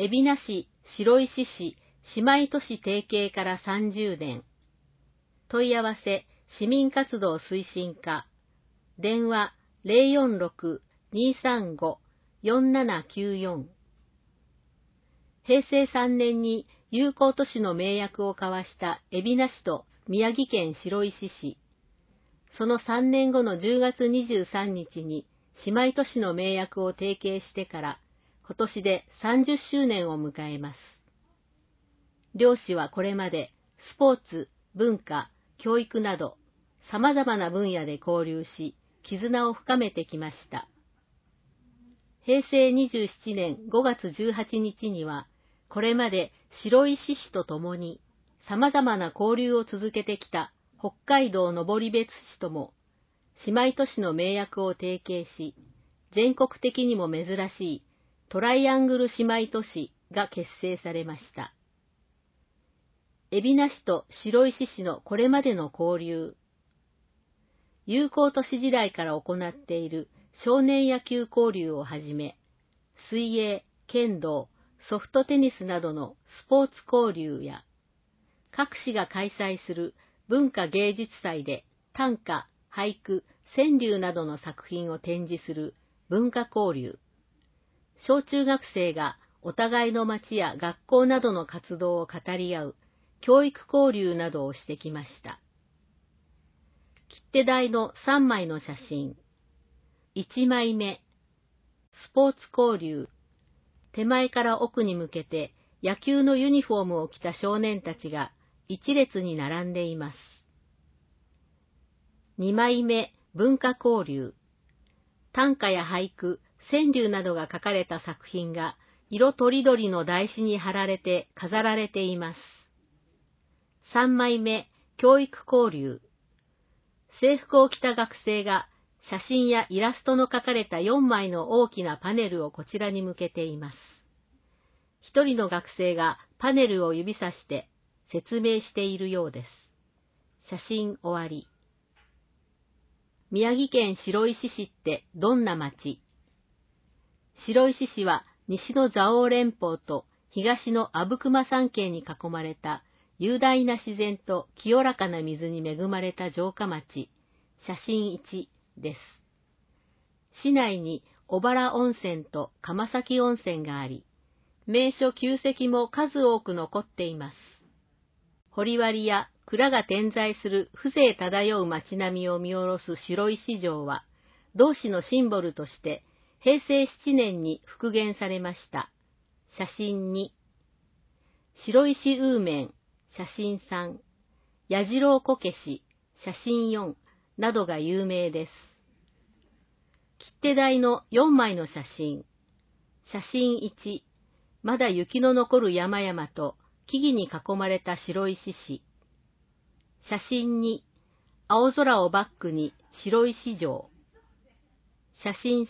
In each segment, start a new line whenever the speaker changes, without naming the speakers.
海老名市、白石市、姉妹都市提携から30年。問い合わせ、市民活動推進課。電話、046-235-4794。平成3年に友好都市の盟約を交わした海老名市と宮城県白石市。その3年後の10月23日に姉妹都市の盟約を締結してから今年で30周年を迎えます。両市はこれまでスポーツ、文化、教育など様々な分野で交流し、絆を深めてきました。平成27年5月18日には、これまで白石市と共に様々な交流を続けてきた北海道登別市とも、姉妹都市の盟約を締結し、全国的にも珍しいトライアングル姉妹都市が結成されました。海老名市と白石市のこれまでの交流。友好都市時代から行っている少年野球交流をはじめ、水泳、剣道、ソフトテニスなどのスポーツ交流や、各市が開催する文化芸術祭で短歌、俳句、川柳などの作品を展示する文化交流。小中学生がお互いの町や学校などの活動を語り合う教育交流などをしてきました。切手台の3枚の写真。1枚目、スポーツ交流。手前から奥に向けて野球のユニフォームを着た少年たちが一列に並んでいます。2枚目、文化交流。短歌や俳句、川柳などが書かれた作品が色とりどりの台紙に貼られて飾られています。3枚目、教育交流。制服を着た学生が写真やイラストの描かれた4枚の大きなパネルをこちらに向けています。一人の学生がパネルを指さして説明しているようです。写真終わり。宮城県白石市ってどんな町？白石市は西の蔵王連峰と東の阿武隈山系に囲まれた雄大な自然と清らかな水に恵まれた城下町、写真1です。市内に小原温泉と釜崎温泉があり、名所旧跡も数多く残っています。堀割や蔵が点在する風情漂う街並みを見下ろす白石城は、同市のシンボルとして平成7年に復元されました。写真2。白石ウーメン、写真3。矢次郎こけし、写真4などが有名です。切手台の4枚の写真。写真1。まだ雪の残る山々と木々に囲まれた白石市。写真2。青空をバックに白石城。写真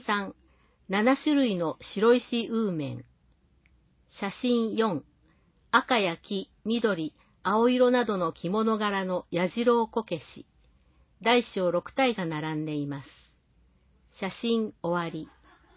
3。7種類の白石ウーメン。写真4。赤や黄、緑、青色などの着物柄の矢次郎こけし。大小6体が並んでいます。写真終わり。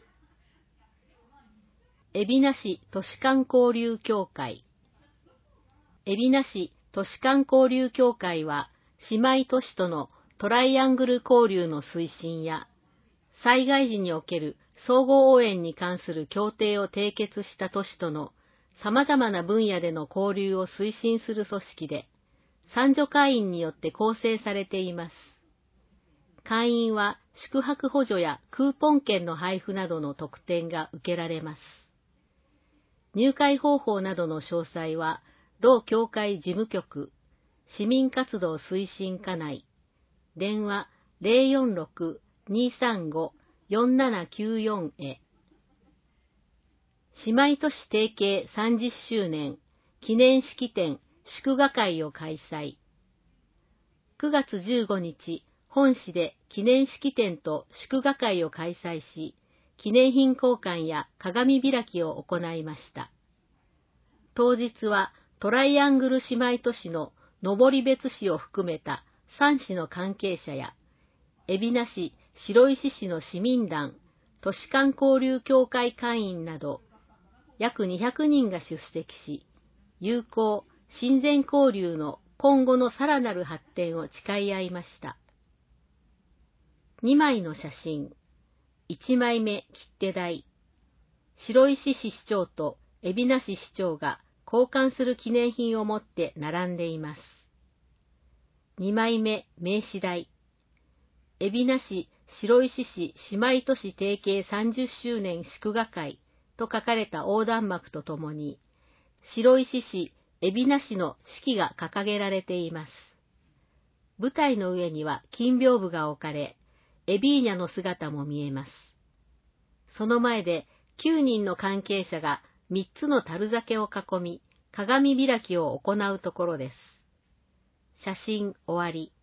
海老名市都市間交流協会。海老名市都市間交流協会は、姉妹都市とのトライアングル交流の推進や、災害時における相互応援に関する協定を締結した都市との様々な分野での交流を推進する組織で、参助会員によって構成されています。会員は宿泊補助やクーポン券の配布などの特典が受けられます。入会方法などの詳細は、同協会事務局、市民活動推進課内、電話046-235-4794へ。姉妹都市提携30周年記念式典祝賀会を開催。9月15日、本市で記念式典と祝賀会を開催し、記念品交換や鏡開きを行いました。当日はトライアングル姉妹都市の登別市を含めた3市の関係者や、海老名市、白石市の市民団、都市間交流協会会員など、 約200人が出席し、友好、親善交流の今後のさらなる発展を誓い合いました。2枚の写真。1枚目、切手台。白石市市長と海老名市市長が交換する記念品を持って並んでいます。2枚目、名刺台。海老名市白石市姉妹都市提携30周年祝賀会と書かれた横断幕とともに、白石市海老名市の式が掲げられています。舞台の上には金屏風が置かれ、エビーニャの姿も見えます。その前で9人の関係者が3つの樽酒を囲み、鏡開きを行うところです。写真終わり。